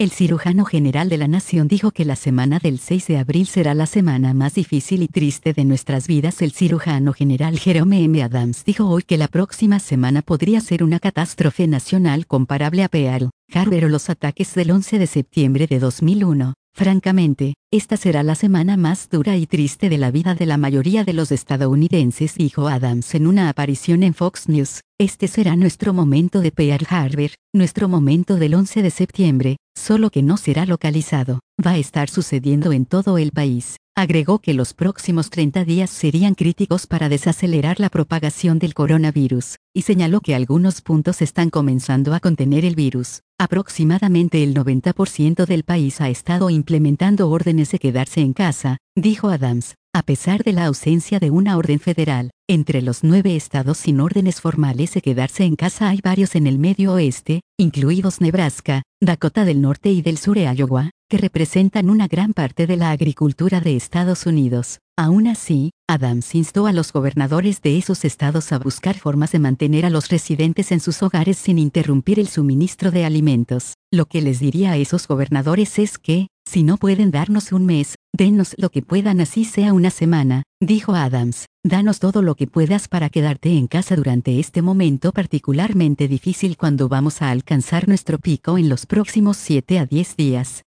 El cirujano general de la nación dijo que la semana del 6 de abril será la semana más difícil y triste de nuestras vidas. El cirujano general Jerome M. Adams dijo hoy que la próxima semana podría ser una catástrofe nacional comparable a Pearl Harbor o los ataques del 11 de septiembre de 2001. Francamente, esta será la semana más dura y triste de la vida de la mayoría de los estadounidenses, dijo Adams en una aparición en Fox News. Este será nuestro momento de Pearl Harbor, nuestro momento del 11 de septiembre, solo que no será localizado. Va a estar sucediendo en todo el país. Agregó que los próximos 30 días serían críticos para desacelerar la propagación del coronavirus, y señaló que algunos puntos están comenzando a contener el virus. Aproximadamente el 90% del país ha estado implementando órdenes de quedarse en casa, dijo Adams, a pesar de la ausencia de una orden federal. Entre los 9 estados sin órdenes formales de quedarse en casa hay varios en el medio oeste, incluidos Nebraska, Dakota del Norte y del Sur e Iowa, que representan una gran parte de la agricultura de Estados Unidos. Aún así, Adams instó a los gobernadores de esos estados a buscar formas de mantener a los residentes en sus hogares sin interrumpir el suministro de alimentos. Lo que les diría a esos gobernadores es que, si no pueden darnos un mes, denos lo que puedan, así sea una semana, dijo Adams. Danos todo lo que puedas para quedarte en casa durante este momento particularmente difícil cuando vamos a alcanzar nuestro pico en los próximos 7 a 10 días.